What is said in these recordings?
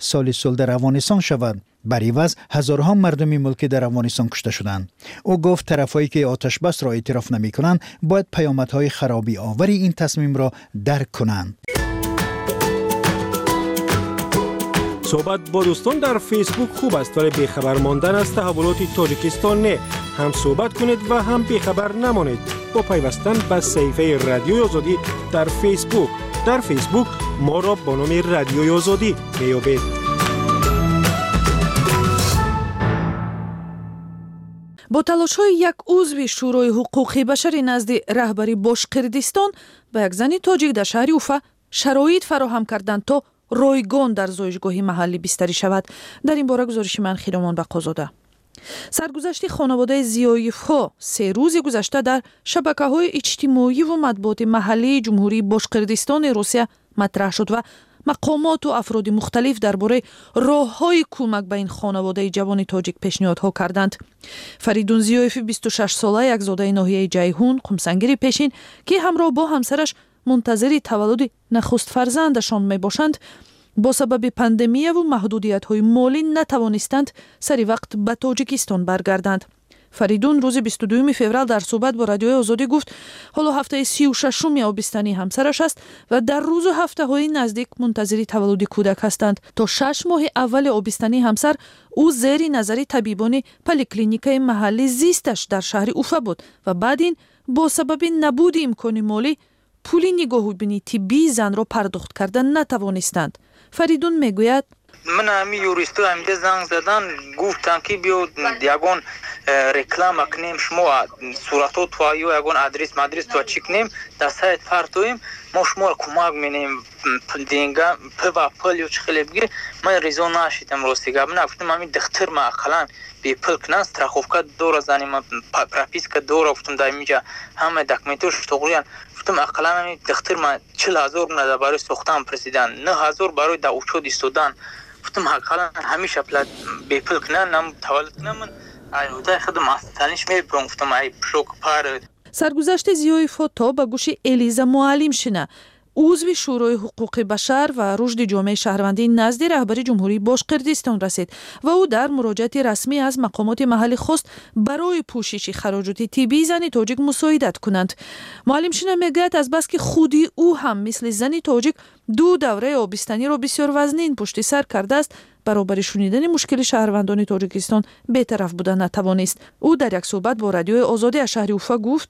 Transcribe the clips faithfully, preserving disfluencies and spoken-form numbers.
سال صلح در افغانستان شود. بر عوض هزارها مردم ملکی در افغانستان کشته شدند. او گفت طرفایی که آتش بس را اعتراف نمی کنند باید پیامدهای خرابی آوری این تصمیم را درک کنند. صحبت با دوستان در فیسبوک خوب است ولی بیخبر ماندن از تحولات تاجیکستان نه. هم صحبت کنید و هم بیخبر نمانید با پیوستن به صفحه رادیوی آزادی در فیسبوک. در فیسبوک ما را با نام رادیوی آزادی میابید. با تلاش‌های یک عضو شورای حقوق بشری نزد رهبری باشقردستان به یک زن تاجیک در شهر اوفا شرایط فراهم کردند تا رایگان در زایشگاه محلی بستری شود. در این باره گزارش من خیرمان بقازاده. سرگذشت خانواده زیایف‌ها سه روز گذشته در شبکه‌های اجتماعی و مطبوعات محلی جمهوری باشقردستان روسیه مطرح شد و مقامات و افراد مختلف درباره راه‌های کمک به این خانواده جوان تاجیک پیشنهادها کردند. فریدون زیایف بیست و شش ساله یک زاده ناحیه جیهون قمسنگیر پیشین که همراه با همسرش منتظر تولد نخست فرزندشان می باشند با سبب پاندمی و محدودیت‌های مالی نتوانستند سری وقت به تاجیکستان برگردند. فریدون روز بیست و دوم فوریه در صحبت با رادیوی آزادی گفت حالا هفته سی و ششم آبستنی همسرش است و در روز و هفته های نزدیک منتظر تولد کودک هستند. تا شش ماه اول آبستنی همسر او زیر نظر طبیبان پلیکلینیکای محلی زیستش در شهر اوفا بود و بعد این با سبب نبود امکان مالی پولی نگاهبینی طبی زن را پرداخت کردن نتوانستند. فریدون میگوید من همی یوریستو همیده زنگ زدن گفتن که بیو یگون رکلام کنیم شما صورتو تویو یگون آدرس مدرس تو چی کنیم در سایت فرتویم ما شما کمک مینیم دینگا پوا پلیو چخلی بگیر. من ریزو ناشیدم روستیگا من گفتم همین دختر ما اقلان بی پل کنن استراخوفکا دور زنیم پراپیسکا دور گفتم دایمیجا همه دکمنتوش تقریان گفتم اقلان همین دختر ما چهل هزار من در برای سوختن پرسیدن نه هزار برای در اوچود استودن گفتم اقلان همیشه پلات بی پل کنن نم تولد کنم من ایودا خدم استانیش میپرم گفتم ای شوک پار. سرگذشت زیایف‌ها تا به گوش الیزا معلم شنه عضو شورای حقوق بشر و رشد جامعه شهروندی نزد رهبری جمهوری باشقردستان رسید و او در مراجعه رسمی از مقامات محلی خواست برای پوشش خراجات طبی زن تاجیک مساعدت کنند. معلم شنه میگوید از بس که خودی او هم مثل زن تاجیک دو دوره آبستنی را بسیار وزنین پشت سر کرده است برابر شنیدن مشکل شهروندان تاجیکستان بی‌طرف بودن نتوانست. او در یک صحبت با رادیوی آزادی از شهر اوفا گفت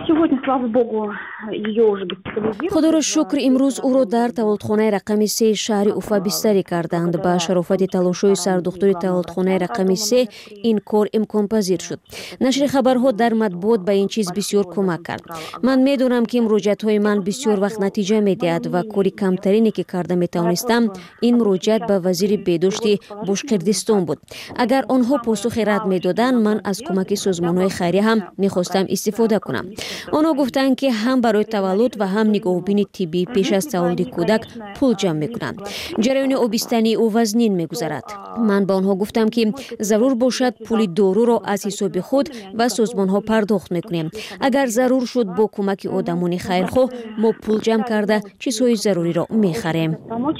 خدا را شکر امروز او را در تولدخانه رقم سه شهر اوفا بستری کردند. با شرافت تلاش‌های سردختور تولدخانه رقم سه این کار امکان پذیر شد. نشر خبرها در مطبوعات به این چیز بسیار کمک کرد. من میدونم که مراجعت‌های من بسیار وقت نتیجه میدهد و کاری کمترینی که کرده میتوانستم این مراجعت به وزیر بهداشت باشقردستان بود. اگر آنها پاسخ رد میدادند من از کمک سازمان‌های خیریه هم میخواستم استفاده کنم. آنها گفتند که هم برای تولد و هم نگاهبین طبی پیش از تولد کودک پول جمع میکنند. جریان آبستنی او وزنین میگذرد. من با آنها گفتم که ضرور باشد پول دارو را از حساب خود و سازمان ها پرداخت میکنیم. اگر ضرور شد با کمک آدمان خیرخواه ما پول جمع کرده چیزهای ضروری را میخریم.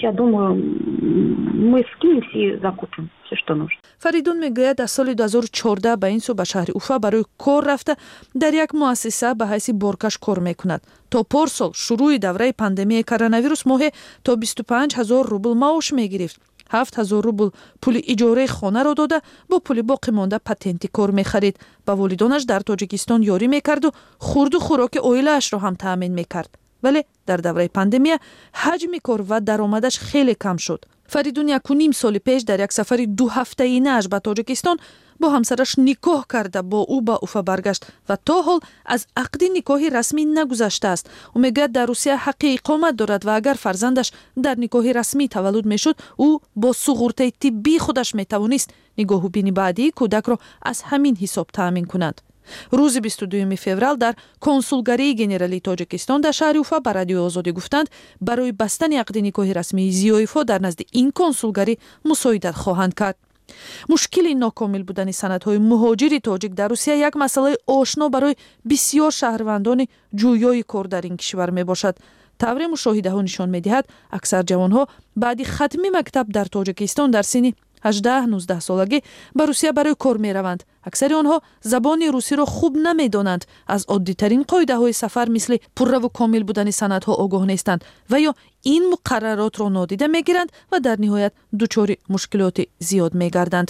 فریدون میگوید در سال دو هزار و چهارده به این سو به شهر اوفا برای کار رفته در یک مؤسسه به حیث بارکش کار میکند. تا پارسال شروع دوره پاندمی کرونا ویروس ماه تا بیست و پنج هزار روبل معاش میگرفت. هفت هزار روبل پول اجاره خانه را داده با پول باقی مانده پتنتی کار میخرید. با والدانش در تاجیکستان یاری میکرد و خورد و خوراک عائله‌اش را هم تامین میکرد. ولی در دوره پاندمی حجم کار و درآمدش خیلی کم شد. فریدون یک و نیم سال پیش در یک سفر دو هفته اینه‌اش به تاجیکستان با همسرش نکاح کرده با او به اوفا برگشت و تا حال از عقد نکاحی رسمی نگذشته است. او میگه در روسیه حق اقامت دارد و اگر فرزندش در نکاح رسمی تولد میشد او با سغورته طبی خودش میتوانست نگاهبین بعدی کودک را از همین حساب تامین کند. روز بیست و دوم فوریه در کنسولگری گنرالی تاجیکستان در شهر اوفا به رادیوی آزادی گفتند برای بستن عقد نکاح رسمی زیایف‌ها در نزد این کنسولگری مساعدت خواهند کرد. مشکل ناکامل بودن سندهای مهاجر تاجیک در روسیه یک مسئله آشنا برای بسیار شهروندان جویای کار در این کشور می باشد. тавре мушоҳидаҳо нишон медиҳад, аксар ҷавонҳо баъди хатми мактаб дар тоҷикистон дар синни ҳаждаҳ нуздаҳ солагӣ ба Русия барои кор мераванд. аксари онҳо забони русиро хуб намедонанд, аз оддитарин қоидаҳои сафар мисли пурраву комил будани санадҳо огоҳ нестанд ва ё ин муқарраротро нодида мегиранд ва дар ниҳоят дучори мушкилоти зиёд мегарданд.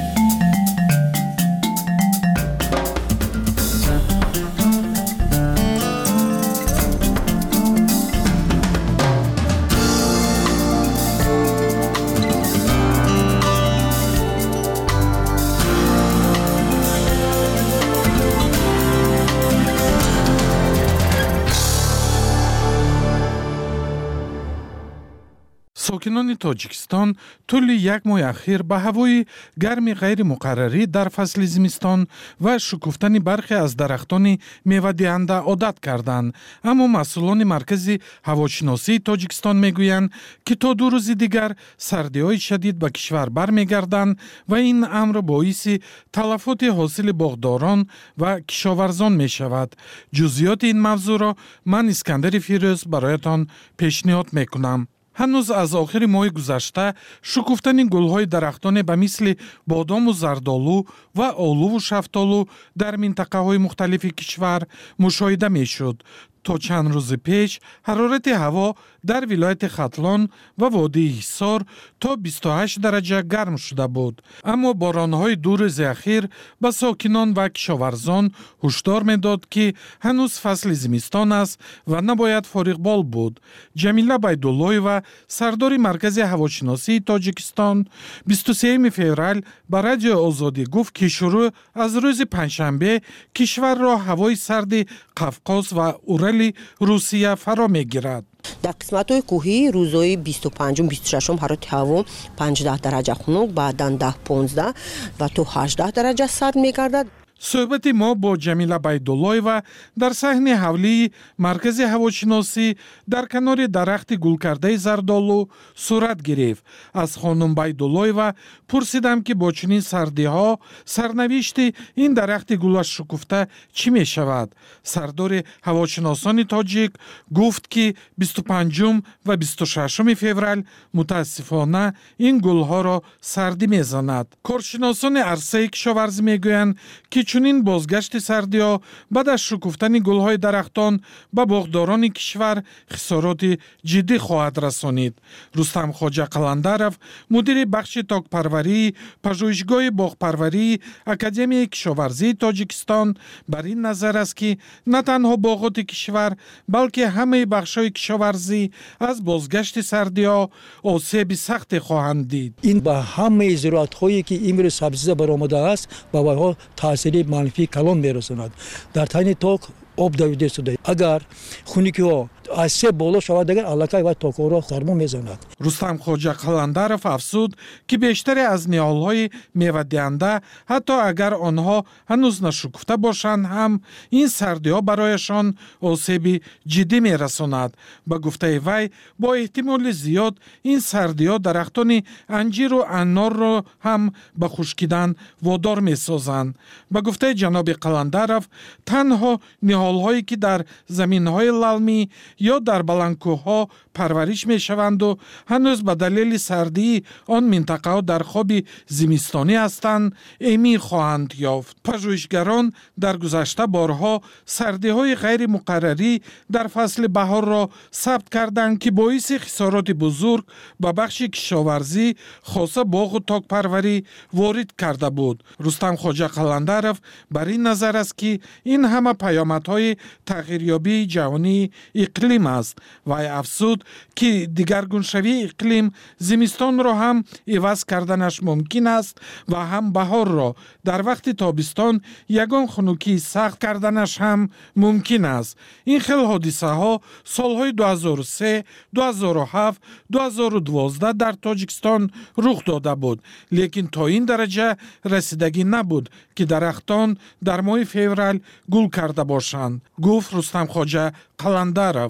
сокинони тоҷикистон тӯли як моҳи ахир ба ҳавои гарми ғайримуқаррарӣ дар фасли зимистон ва шукуфтани бархе аз дарахтони мевадиҳанда одат карданд. аммо масъулони маркази ҳавошиносии тоҷикистон мегӯянд, ки то ду рӯзи дигар сардиҳои шадид ба кишвар бармегарданд ва ин амр боиси талафоти ҳосили боғдорон ва кишоварзон мешавад. ҷузъиёти ин мавзӯъро ман Искандари Фирӯз бароятон пешниҳод мекунам. ҳанӯз аз охири моҳи гузашта шукуфтани гулҳои дарахтоне ба мисли бодому зардолу ва олуву шафтолу дар минтақаҳои мухталифи кишвар мушоҳида мешуд. то чанд рӯзи пеш ҳарорати ҳаво дар вилояти Хатлон ва водии Ҳисор то бисту ҳашт дараҷа гарм шуда буд. аммо боронҳои ду рӯзи ахир ба сокинон ва кишоварзон ҳушдор медод, ки ҳанӯз фасли зимистон аст ва набояд фориғбол буд. Ҷамила Байдуллоева, сардори маркази ҳавошиносии Тоҷикистон, бисту сеюми феврал ба радиои Озодӣ гуфт, ки шурӯъ аз рӯзи панҷшанбе кишварро ҳавои сарди Қавқоз ва Урали Русия фаро мегирад. дар қисматҳои кӯҳӣ рӯзҳои бисту панҷум бисту шашум ҳарорати ҳаво панҷдаҳ дараҷа хунук, баъдан даҳ понздаҳ ва то ҳаждаҳ дараҷа сард мегардад. суҳбати мо бо Ҷамила Байдуллоева дар саҳни ҳавлии маркази ҳавошиносӣ дар канори дарахти гулкардаи зардолу сурат гирифт. аз хонум Байдуллоева пурсидам, ки бо чунин сардиҳо сарнавишти ин дарахти гулашукуфта чӣ мешавад. сардори ҳавошиносони тоҷик гуфт, ки бисту панҷум ва бисту шашуми феврал мутаассифона ин гулҳоро сардӣ мезанад. коршиносони арсаи кишоварзӣ мегӯянд, ки чунин бозгашти сардиҳо баъд аз шукуфтани гулҳои дарахтон ба боғдорони кишвар хисороти ҷиддӣ хоҳад расонид. Рустам Хоҷа Қаландаров, мудири бахши токпарварии пажӯҳишгоҳи боғпарварии Академияи кишоварзии Тоҷикистон бар ин назар аст, ки на танҳо боғоти кишвар, балки ҳамаи бахшҳои кишоварзӣ аз бозгашти сардиҳо осеби сахте хоҳанд дид. ин ба ҳамаи зироатҳое ки имрӯз сабзиза баромадааст ба вайҳо таъсири манфии калон мерасонад. дар тайни ток об давида шуда, агар хунукиҳо аз се боло шавад, агар аллакай ва токҳоро сармо мезанад. Рустам Хоҷа Қаландаров афзуд, ки бештаре аз ниҳолҳои мевадиҳанда, ҳатто агар онҳо ҳанӯз нашукуфта бошанд ҳам, ин сардиҳо барояшон осеби ҷиддӣ мерасонад. ба гуфтаи вай, бо эҳтимоли зиёд ин сардиҳо дарахтони анҷиру аннорро ҳам ба хушкидан водор месозанд. ба гуфтаи ҷаноби Қаландаров, танҳо ниҳолҳое ки дар заминҳои лалмӣ ё дар баландкӯҳҳо парвариш мешаванду ҳанӯз ба далели сардии он минтақаҳо дар хоби зимистонӣ ҳастанд, эмин хоҳанд ёфт. пажӯҳишгарон дар гузашта борҳо сардиҳои ғайримуқаррарӣ дар фасли баҳорро сабт карданд, ки боиси хисороти бузург ба бахши кишоварзӣ, хоса боғу токпарварӣ ворид карда буд. Рустам Хоҷа Қаландаров бар ин назар аст, ки ин ҳама паёмадҳои тағйирёбии ҷаҳонии иқлим аст. Вай афзуд, ки дигаргуншавии иқлим зимистонро ҳам иваз карданаш мумкин аст ва ҳам баҳорро, дар вақти тобистон ягон хунукии сахт карданаш ҳам мумкин аст. ин хел ҳодисаҳо солҳои ду ҳазору се, ду ҳазору ҳафт, ду ҳазору дувоздаҳ дар Тоҷикистон рух дода буд, лекин то ин дараҷа расидагӣ набуд, ки дарахтон дар моҳи феврал гул карда бошанд, гуфт Рустам Хоҷа Қаландаров.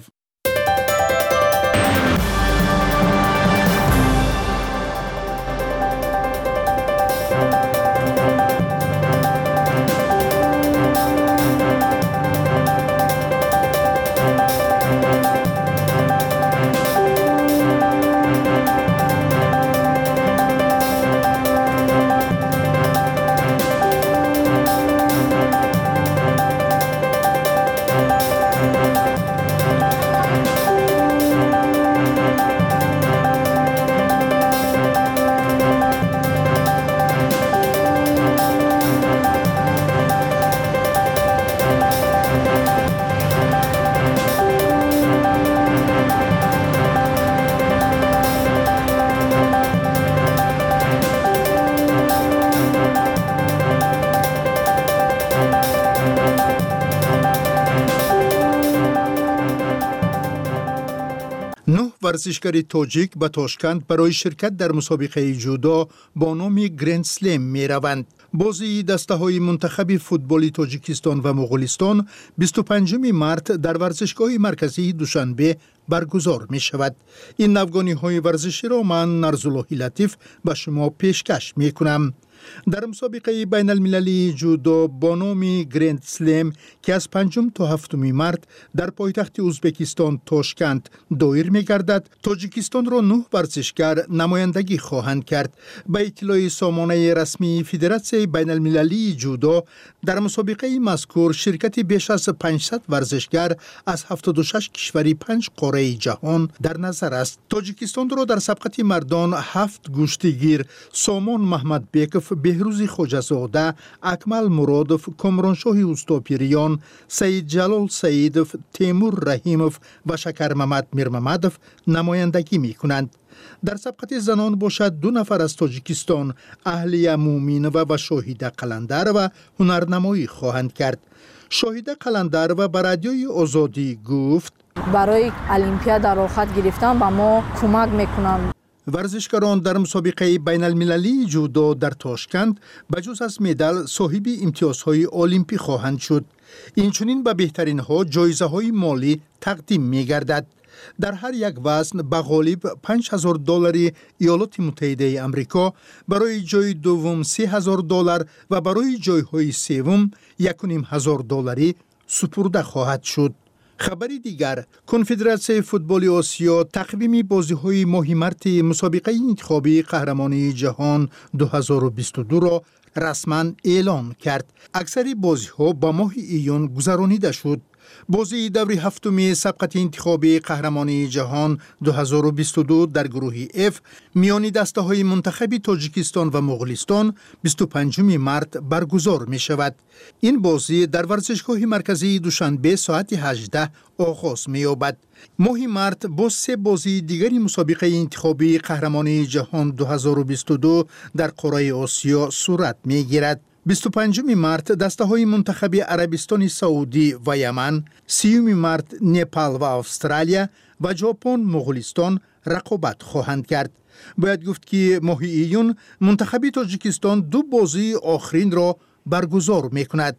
ورزشکار تاجیک به تاشکند برای شرکت در مسابقه جودو با نام گرند سلم می روند. بازی دسته های منتخب فوتبال تاجیکستان و مغولستان بیست و پنجم مارس در ورزشگاه مرکزی دوشنبه برگزار می شود. این نوگانی های ورزشی را من نرزاللهی لطیف به شما پیشکش می کنم. در مسابقه بین المللی جودو با نام گرند سلم که از پنجم تا هفتم مارس در پایتخت ازبکستان تاشکند دایر می گردد، تاجیکستان را نه ورزشکار نمایندگی خواهند کرد. به اطلاع سامانه رسمی فدراسیون بین المللی جودو در مسابقه مذکور شرکت بیش از پانصد ورزشکار از هفتاد و شش کشوری پنج قاره جهان در نظر است. تاجیکستان را در سبقت مردان هفت گشتیگیر سامان محمد بیکف، بهروز خوجزاده، اکمل مرادف، کامرانشاه اوستاپیریان، سید جلال سیدف، تیمور رحیمов و شکر محمد میرمحمدов نمایندگی می کنند. در سبقت زنان باشد دو نفر از تاجیکستان، اهلیه مومینова و شاهیده قلندرova هنرنمایی خواهند کرد. شاهیده قلندرova به رادیوی آزادی گفت: برای المپیاد راحت گرفتن به ما کمک میکنند. ورزشکاران در مسابقه بین المللی جودو در تاشکند بجز از مدال صاحب امتیازهای المپی خواهند شد. اینچنین به بهترین ها جایزه های مالی تقدیم می گردد. در هر یک وزن به غالب پنج هزار دلار ایالات متحده آمریکا، برای جای دوم سه هزار دلار و برای جایهای سوم یک و نیم هزار دلاری سپرده خواهد شد. خبری دیگر، کنفدراسیون فوتبال آسیا تقویم بازی‌های ماه مارس مسابقه انتخابی قهرمانی جهان دو هزار و بیست و دو را رسما اعلام کرد. اکثر بازی‌ها با ماه ایون گذرانیده شد. بازی دور هفتم سبقت انتخابی قهرمانی جهان دو هزار و بیست و دو در گروه اف میان دسته های منتخب تاجیکستان و مغولستان بیست و پنجم مارس برگزار می شود. این بازی در ورزشگاه مرکزی دوشنبه ساعت هجده آغاز می یابد. ماه مارس با سه بازی دیگری مسابقه انتخابی قهرمانی جهان دو هزار و بیست و دو در قاره آسیا صورت می گیرد. بیست و پنجم مارس دسته های منتخب عربستان سعودی و یمن، سیوم مارس نپال و استرالیا و ژاپن مغولستان رقابت خواهند کرد. باید گفت که ماه ایون منتخب تاجیکستان دو بازی آخرین را برگزار می کند.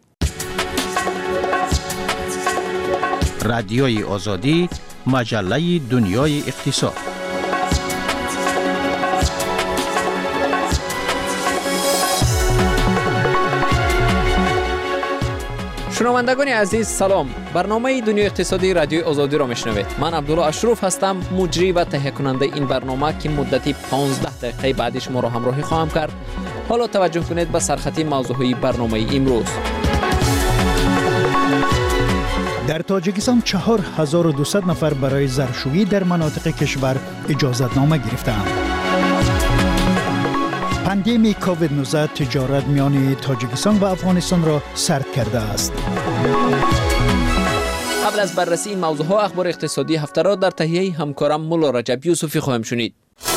رادیوی آزادی، مجله دنیای اقتصاد. شنوندگان عزیز سلام، برنامه دنیای اقتصادی رادیوی آزادی را میشنوید. من عبدالله اشرف هستم، مجری و تهیه کننده این برنامه که مدتی پانزده دقیقه بعدش ما را همراهی خواهم کرد. حالا توجه کنید به سرخطی موضوعی برنامه امروز. در تاجیکستان چهار هزار و دویست نفر برای زرشویی در مناطق کشور اجازت نامه گرفتند. پاندمی کووید نوزده تجارت میان تاجیکستان و افغانستان را سرد کرده است. قبل از بررسی این موضوع ها اخبار اقتصادی هفته را در تهیه همکارم مولا رجب یوسفی خواهیم شنید.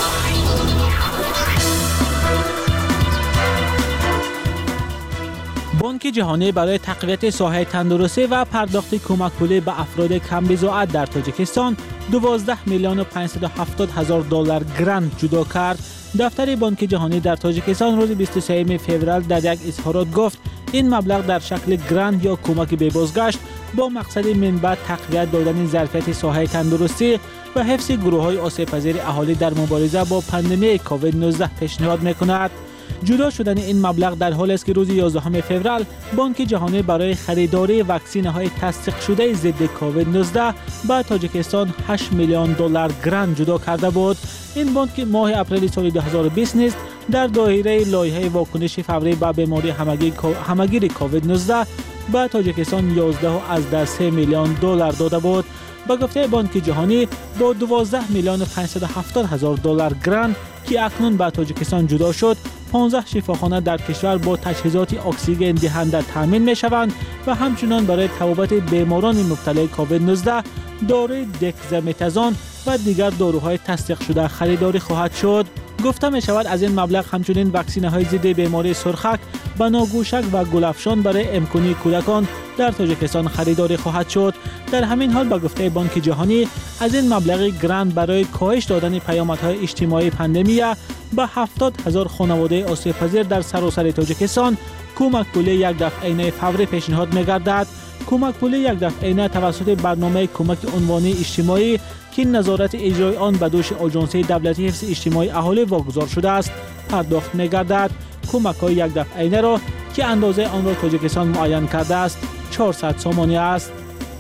بانک جهانی برای تقویت ساحه تندرستی و پرداخت کمک پولی به افراد کم بضاعت در تاجیکستان دوازده میلیون و پانصد و هفتاد هزار دلار گرانت جدا کرد. دفتر بانک جهانی در تاجیکستان روز بیست و سوم فوریه در یک اظهارات گفت این مبلغ در شکل گرانت یا کمک به بازگشت با مقصد منبع تقویت دادن ظرفیت ساحه تندرستی و حفظ گروه‌های آسیب‌پذیر اهالی در مبارزه با پاندمی کووید نوزده پیشنهاد می‌کند. جدا شدن این مبلغ در حالی است که روز یازدهم فوریه بانک جهانی برای خریداری واکسین‌های تصدیق شده ضد کووید نوزده به تاجیکستان هشت میلیون دلار گرانت جدا کرده بود. این بانک ماه اپریل سال دو هزار و بیست نیز در دایره لایحه واکنش فوری به بیماری همگیر کووید نوزده به تاجیکستان یازده از سه میلیون دلار داده بود. با گفته بانک جهانی با دوازده میلیون و پانصد و هفتاد هزار دلار گرانت که اکنون به تاجیکستان جدا شد، پانزده شفاخانه در کشور با تجهیزات اکسیژن دهنده تامین می شوند و همچنان برای طبابت بیماران مبتلا کووید نوزده داروی دکزامتازون و دیگر داروهای تصدیق شده خریداری خواهد شد. گفته می شود از این مبلغ همچنین واکسینه های ضد بیماری سرخک، بناگوشک و گلافشان برای امکنی کودکان در تاجیکستان خریداری خواهد شد. در همین حال با گفته بانک جهانی از این مبلغ گرانت برای کاهش دادن پیامدهای اجتماعی پاندمی به هفتاد هزار خانواده آسیب‌پذیر در سراسر تاجیکستان کمک پول یک دفعه فوری پیشنهاد می‌گردد. کمک پول یک دفعه توسط برنامه کمک عنوانی اجتماعی که نظارت اجرای آن به دوش آژانس دولتی حفظ اجتماعی اهالی واگذار شده است پرداخت می‌گردد. کمک‌های یک دفعه را که اندازه آن را تاجیکستان معین کرده است چهارصد سامانی است.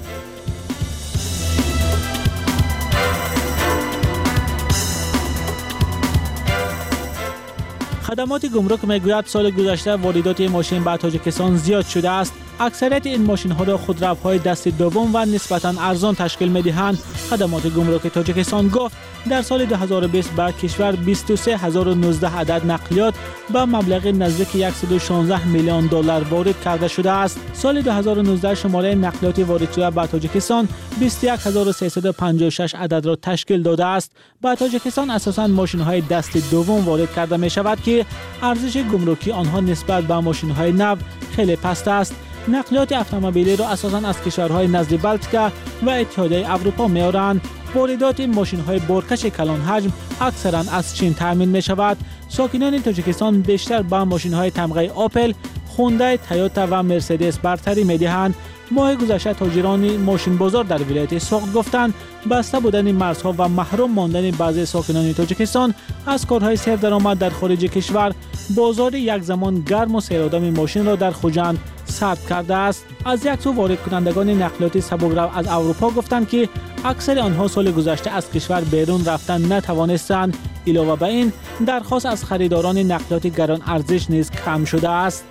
خدمات گمرک میگوید سال گذشته واردات ماشین به تاجیکستان زیاد شده است. اکثریت این ماشین ها را خودروهای دست دوم و نسبتاً ارزان تشکیل می‌دهند. خدمات گمرک تاجیکستان گفت در سال دو هزار و بیست به کشور بیست و سه هزار و نوزده عدد نقلیات با مبلغ نزدیک صد و شانزده میلیون دلار وارد کرده شده است. سال دو هزار و نوزده شماره نقلیات وارد شده به تاجیکستان بیست و یک هزار و سیصد و پنجاه و شش عدد را تشکیل داده است. به تاجیکستان اساساً ماشین های دست دوم وارد کرده می شود که ارزش گمرکی آنها نسبت به ماشین های نو خیلی پست است. نقلیات اتومبیلی را اساساً از کشورهای نزد بلتیکا و اتحادیه اروپا می‌آورند. واردات ماشین‌های بارکش کلان حجم اکثراً از چین تامین می‌شود. ساکنان تاجیکستان بیشتر با ماشین‌های تمغه آپل، خوندای، تویوتا و مرسدس برتری می‌دهند. ماه گذشته تاجران ماشین بازار در ولایت سوخت گفتند بسته بودن مرزها و محروم ماندن بعضی ساکنان تاجیکستان از کارهای سیر درآمد در خارج کشور بازار یک زمان گرم و سیرآدم ماشین را در خوجند سرد کرده است. از یک سو وارد کنندگان نقلیات سبک‌رو از اروپا گفتند که اکثر آنها سال گذشته از کشور بیرون رفتن نتوانستند. علاوه بر این درخواست از خریداران نقلیات گران ارزش نیز کم شده است.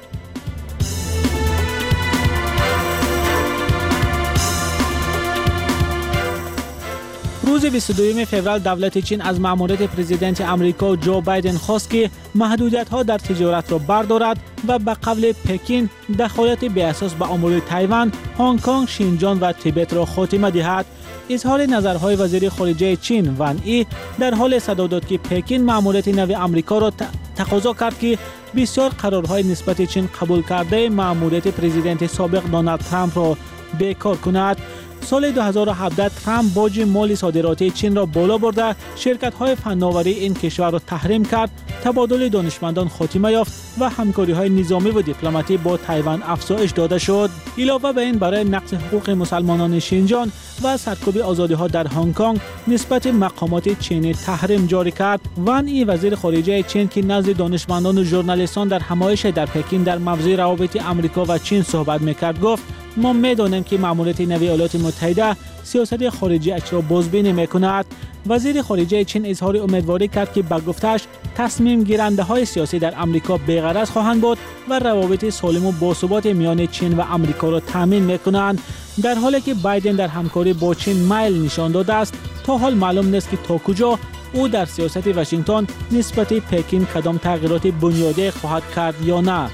روز بیست و دوم فوریه دولت چین از مأموریت پرزیدنت آمریکا جو بایدن خواست که محدودیت‌ها در تجارت را بردارد و به قول پکین دخالت بی اساس به امور تایوان، هنگ کنگ، شینجان و تیبت را خاتمه دهد. اظهار نظرهای وزیر خارجه چین وان ای در حال صدا داد که پکین مأموریت نو آمریکا را تقاضا کرد که بسیار قرارهای نسبت چین قبول کرده مأموریت پرزیدنت سابق دونالد ترامپ را بیکار کند. سال دو هزار و هفده ترامپ باج مالی صادراتی چین را بالا برده، شرکت‌های فناوری این کشور را تحریم کرد، تبادل دانشمندان خاتمه یافت و همکاری‌های نظامی و دیپلماتی با تایوان افزایش داده شد. علاوه بر این برای نقض حقوق مسلمانان شینجان و سرکوب آزادی‌ها در هنگ کنگ نسبت مقامات چینی تحریم جاری کرد. وان ای وزیر خارجه چین که نزد دانشمندان و ژورنالیستان در همایش در پکین در موضوع روابط آمریکا و چین صحبت می‌کرد گفت ما می‌دانیم که مأموریت نو ایالات متحده سیاست خارجی اش را بازبینی می‌کند. وزیر خارجه چین اظهار امیدواری کرد که به گفته‌اش تصمیم گیرنده‌های سیاسی در آمریکا بی‌غرض خواهند بود و روابط سالم و باثبات میان چین و آمریکا را تامین می‌کنند. در حالی که بایدن در همکاری با چین میل نشان داده است، تا حال معلوم نیست که تا کجا او در سیاست واشنگتن نسبت پکین کدام تغییرات بنیادی خواهد کرد یا نه.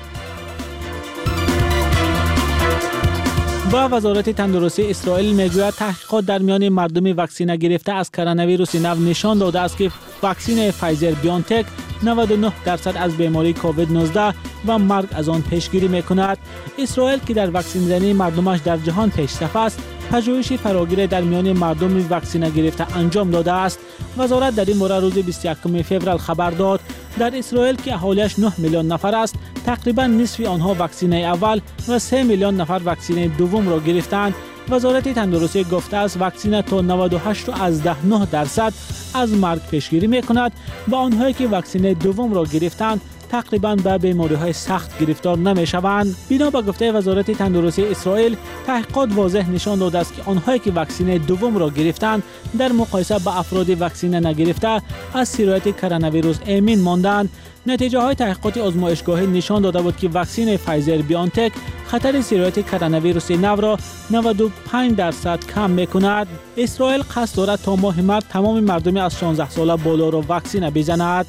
و وزارت تندرستی اسرائیل میگوید تحقیقات در میان مردم واکسینه گرفته از کرونا ویروس نو نشان داده است که واکسن فایزر بیانتک نود و نه درصد از بیماری کووید نوزده و مرگ از آن پیشگیری میکند. اسرائیل که در واکسین زنی مردمش در جهان پیشرفت است، پژوهش فراگیر در میان مردم واکسینه گرفته انجام داده است. وزارت در این باره روز بیست و یکم فوریه خبر داد در اسرائیل که اهالیش نه میلیون نفر است، تقریبا نصف آنها واکسینه اول و سه میلیون نفر واکسینه دوم را گرفتند. وزارت تندرستی گفته است واکسینه تا نود و هشت و نه درصد از مرگ پیشگیری میکند و آنهایی که واکسینه دوم را گرفتند تقریباً به بیماری‌های سخت گرفتار نمی‌شوند. بنا به گفته وزارت تندرستی اسرائیل، تحقیقات واضح نشان داده است که آنهایی که واکسن دوم را گرفتند در مقایسه با افراد واکسن نگرفته از سرایت کرونا ویروس امین ماندند. نتیجه های تحقیقات آزمایشگاهی نشان داده بود که واکسن فایزر بیانتک خطر سرایت کرونا ویروس نو را نود و پنج درصد کم می‌کند. اسرائیل قصد دارد تا ماه مارس تمام مردم از شانزده ساله بالا را واکسن بزند.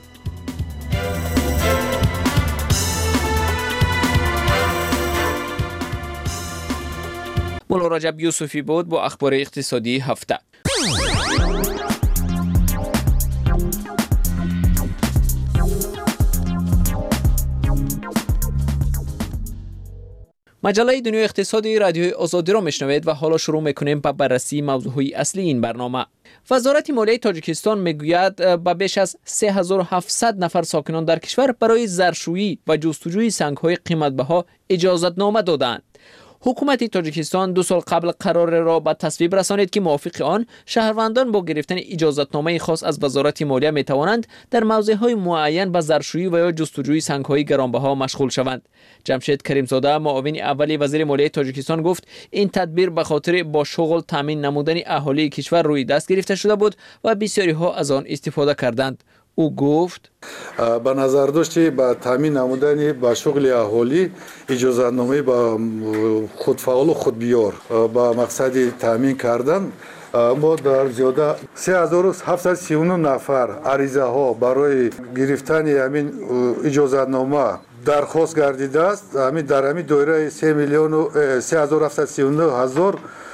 مولا رجب یوسفی بود با اخبار اقتصادی هفته. مجله دنیای اقتصادی رادیوی آزادی را میشنوید و حالا شروع میکنیم با بررسی موضوعی اصلی این برنامه. وزارت مالیه تاجیکستان میگوید به بیش از سه هزار و هفتصد نفر ساکنان در کشور برای زرشویی و جستجوی سنگ‌های قیمت‌بها اجازتنامه دادند. حکومت تاجیکستان دو سال قبل قرار را به تصویب رسانید که موافق آن شهروندان با گرفتن اجازتنامه خاص از وزارت مالیه می توانند در موضع‌های معین به زرشویی و یا جستجوی سنگ‌های گرانبها مشغول شوند. جمشید کریمزاده معاون اولی وزیر مالیه تاجیکستان گفت این تدبیر به خاطر با شغل تامین نمودن اهالی کشور روی دست گرفته شده بود و بسیاری ها از آن استفاده کردند. او گفت با نظر داشتی با تامین نمودن با شغل اهالی اجازتنامه با خودفعال و خودبیار با مقصد تامین کردن ما در زیاده سه هزار و هفتصد و سی و نه نفر عریضه ها برای گرفتن همین اجازتنامه درخواست گردیده است. همین در همین دایره سه میلیون و سه هزار و هفتصد و سی و نه هزار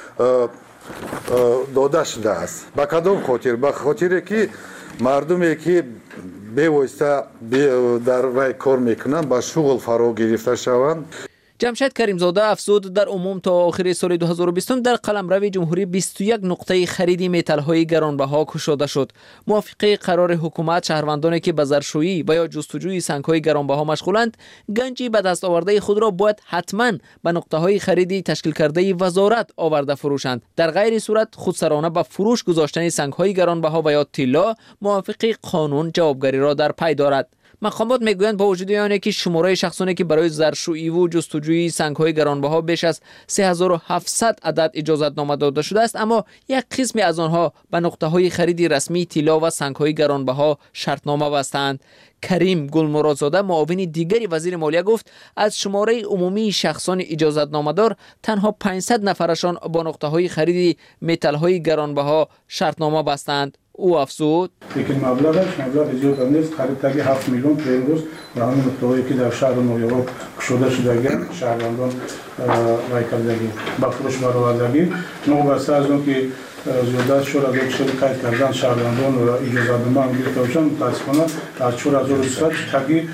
داده شده است. با کدام خاطر؟ به خاطر که مردمی که به واسطه در رای کار میکنن با شغل فرا گرفته شوند. جمشید کریمزاده افزود در عموم تا آخر سال دو هزار و بیست در قلمرو جمهوری بیست و یک نقطه خرید متال‌های گرانبها گشوده شد. موافق قرار حکومت شهروندانی که به زرشویی و یا جستجوی سنگ‌های گرانبها مشغولند گنجی به دست آورده خود را باید حتما به نقطه‌های خریدی تشکیل کرده وزارت آورده فروشند. در غیر صورت خودسرانه به فروش گذاشتن سنگ‌های گرانبها و یا طلا موافق قانون جوابگری را در پی دارد. مقامات میگویند با وجود آنکه که شماره شخصانی که برای زرشویی و جستجوی سنگ‌های گرانبها بیش از سه هزار و هفتصد عدد اجازتنامه داده شده است، اما یک قسمی از آنها به نقطه‌های خرید رسمی طلا و سنگ‌های گرانبها شرطنامه بستند. کریم گلمرادزاده معاون دیگری وزیر مالیه گفت از شماره عمومی شخصان اجازتنامه دار تنها پانصد نفرشان با نقطه‌های خرید متال‌های گرانبها شرطنامه بستند. او افزود لیکن مبلغش مبلغ زیاد نیست، خرید تاگی هفت میلیون پیروز و همین نقطه‌هایی که در شهر نویورک گشوده شدگی شهروندان رای کردگی با فروش برآوردگی نو بسته از اون که زیادت شور از یک شهر قید کردن شهروندان و اجازتنامه گرفته باشند متاسفانه از چهار هزار و صد تاگی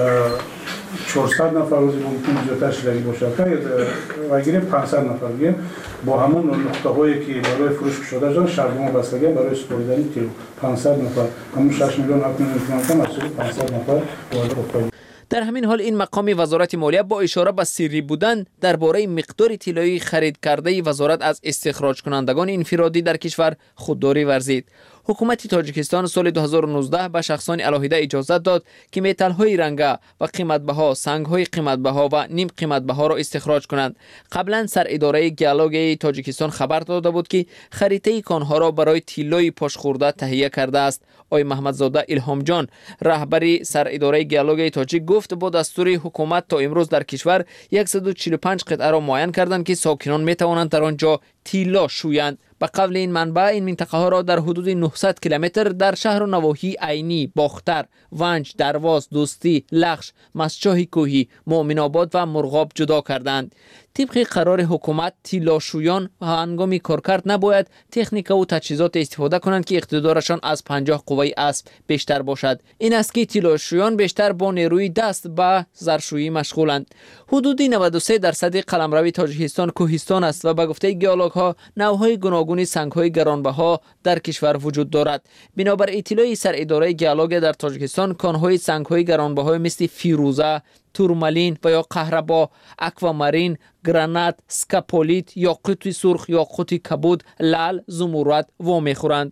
چهارصد نفر روزی ممکن زیادتر شدگی باشه که وگیره پانصد نفر گیم با همون نقطه هایی که برای فروش شده شدن شهردمان بستگی برای سپردن کیلو پانصد نفر همون شش میلیون هفت میلیون تومان مسئول پانصد نفر وارد. در همین حال این مقام وزارت مالیه با اشاره به سری بودن درباره مقدار طلایی خرید کرده وزارت از استخراج کنندگان انفرادی در کشور خودداری ورزید. حکومت تاجیکستان سال دو هزار و نوزده به شخصان علاهیده اجازت داد که متال‌های رنگه و قیمت‌بها، سنگ‌های قیمت‌بها و نیم قیمت‌بها را استخراج کنند. قبلا سر اداره گیالوگ تاجیکستان خبر داده بود که خریطه کانها را برای طلای پاشخورده تهیه کرده است. آقای محمدزاده الهام جان رهبری سر اداره گیالوگ تاجیک گفت با دستور حکومت تا امروز در کشور صد و چهل و پنج قطعه را معین کردند که ساکنان می توانند در آنجا طلا شویند. به قول این منبع این منطقه ها را در حدود نهصد کیلومتر در شهر و نواحی عینی، باختر، ونج، درواز، دوستی، لخش، مسچاه کوهی، مؤمن آباد و مرغاب جدا کردند. طبق قرار حکومت طلاشویان و هنگامی کارکرد نباید تکنیک و تجهیزات استفاده کنند که اقتدارشان از پنجاه قوه اسب بیشتر باشد. این است که طلاشویان بیشتر با نیروی دست به زرشویی مشغولند. حدود نود و سه درصد قلمرو تاجیکستان کوهستان است و به گفته گیالوگ ها نوع‌های گوناگون سنگ‌های گرانبها در کشور وجود دارد. بنابر اطلاع سر اداره گیالوگ در تاجیکستان کانهای سنگ‌های گرانبها مثل فیروزه، تورمالین و یا قهربا، اکوامارین، گرانات، سکاپولیت، یاقوت سرخ، یاقوت کبود، لعل، زمرد و میخورند.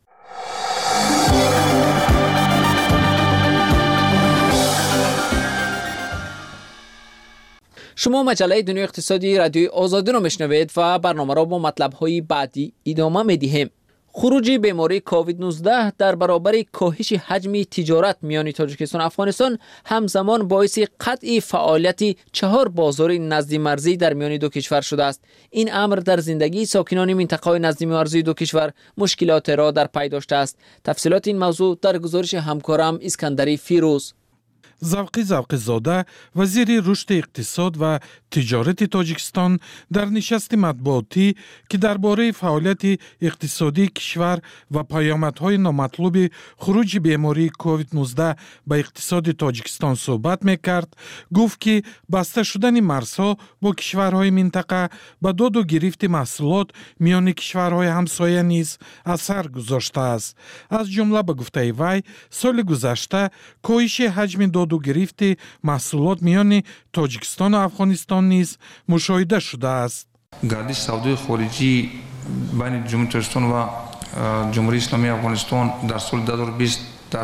شما مجله دنیای اقتصادی رادیوی آزادی را میشنوید و برنامه را با مطلب‌های بعدی ادامه میدهیم. خروج بیماری کووید نوزده در برابر کاهش حجم تجارت میان تاجیکستان و افغانستان همزمان باعث قطع فعالیت چهار بازار نزدی مرزی در میان دو کشور شده است. این امر در زندگی ساکنان منطقه نزدی مرزی دو کشور مشکلات را در پی داشته است. تفصیلات این موضوع در گزارش همکارم اسکندری فیروز. завқи завқизода вазири рушди иқтисод ва тиҷорати тоҷикистон дар нишасти матбуотӣ ки дар бораи фаъолияти иқтисодии кишвар ва паёмадҳои номатлуби хуруҷи бемории ковид нуздаҳ ба иқтисоди тоҷикистон суҳбат мекард, гуфт ки баста шудани марзҳо бо кишварҳои минтақа ба доду гирифти маҳсулот миёни кишварҳои ҳамсоя низ асар гузоштааст. аз ҷумла ба гуфтаи вай соли гузашта коҳиши ҳаҷми доду гирифти маҳсулот миёни тоҷикистону афғонистон низ мушоҳида шудааст. гардиш савдои хориҷӣ байни ҷумҳурии тоҷикистон ва ҷумҳурии исломии афғонистон дар соли ду ҳазору бист дар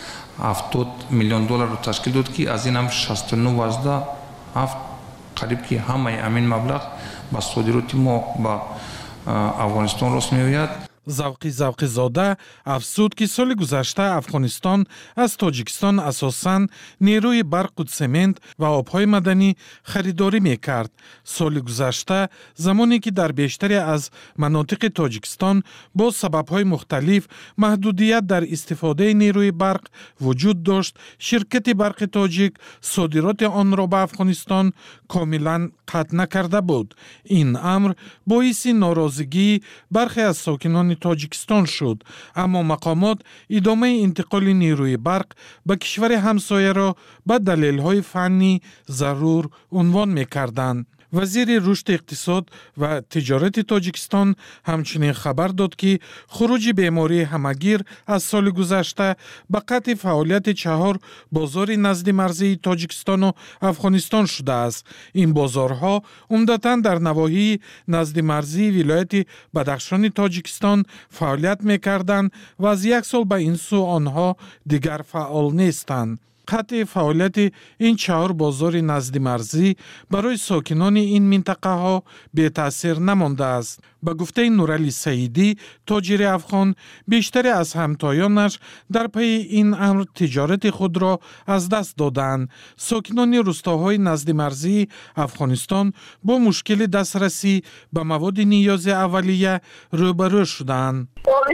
ҳафтод миллион долларро ташкил дод ки аз ин ҳам шасту ну вазда ҳафт қариб ки ҳамаи амин маблағ ба содироти мо ба афғонистон рост меояд. завқи завқизода афзуд ки соли гузашта афғонистон аз тоҷикистон асосан нерӯи барқу семент ва обҳои маданӣ харидорӣ мекард. соли гузашта замоне ки дар бештаре аз манотиқи тоҷикистон бо сабабҳои мухталиф маҳдудият дар истифодаи нерӯи барқ вуҷуд дошт, ширкати барқи тоҷик содироти онро ба афғонистон комилан қатъ накарда буд. ин амр боиси норозигии бархе аз сокинони тоҷикистон шуд, аммо мақомот идомаи интиқоли нерӯи барқ ба кишвари ҳамсояро ба далелҳои фаннӣ зарур унвон мекарданд. вазири рушди иқтисод ва тиҷорати тоҷикистон ҳамчунин хабар дод ки хуруҷи бемории ҳамагир аз соли гузашта ба қатъи фаъолияти чаҳор бозори назди марзии тоҷикистону афғонистон шудааст. ин бозорҳо умдатан дар навоҳии назди марзии вилояти бадахшони тоҷикистон фаъолият мекарданд ва аз як сол ба ин сӯ онҳо дигар фаъол нестанд. қатъи фаъолияти ин чаҳор бозори назди марзӣ барои сокинони ин минтақаҳо бетаъсир намондааст. ба гуфтаи Нурали Саидӣ, тоҷири афғон, бештаре аз ҳамтоёнаш дар пайи ин амр тиҷорати худро аз даст доданд. сокинони рӯстоҳои назди марзии афғонистон бо мушкили дастрасӣ ба маводи ниёзи аввалия рӯбарӯ шуданд.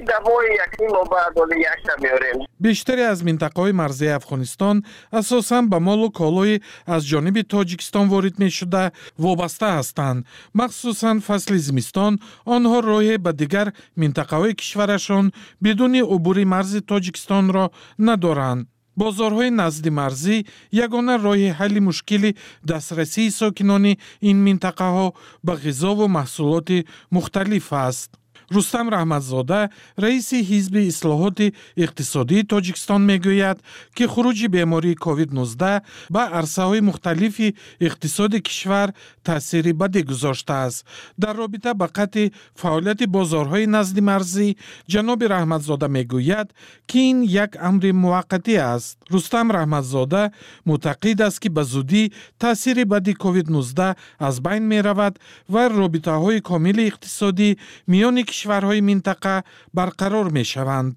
бештаре аз минтақаҳои марзии афғонистон асосан ба молу колои аз ҷониби тоҷикистон ворид мешуда вобаста ҳастанд. махсусан фасли зимистон онҳо роҳе ба дигар минтақаҳои кишварашон бидуни убури марзи тоҷикистонро надоранд. бозорҳои назди марзӣ ягона роҳи ҳалли мушкили дастрасии сокинони ин минтақаҳо ба ғизову маҳсулоти мухталиф аст. рустам раҳматзода, раиси ҳизби ислоҳоти иқтисодии тоҷикистон мегӯяд, ки хуруҷи бемории ковид нуздаҳ ба арсаҳои мухталифи иқтисоди кишвар таъсири бадӣ гузоштааст. дар робита ба қатъи фаъолияти бозорҳои назди марзӣ, ҷаноби раҳматзода мегӯяд, ки ин як амри муваққатӣ аст. рустам раҳматзода муътақид аст, ки ба зудӣ таъсири бади ковид нуздаҳ аз байн меравад ва робитаҳои комили иқтисодӣ миёни кишварҳои минтақа барқарор мешаванд.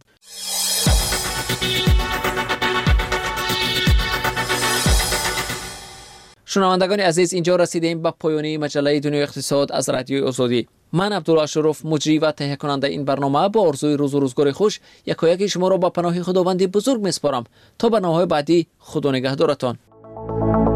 шунавандагони азиз, инҷо расидем ба поёни маҷаллаи Дунёи иқтисод аз Радиои Озодӣ. ман Абдулло Ашуруф, муҷрӣ ва таҳиякунанда ин барнома, бо орзуи рӯзу рӯзгори хуш якояки шуморо ба паноҳи худованди бузург меспорам. то барномаҳои баъдӣ, худо нигаҳдоратон.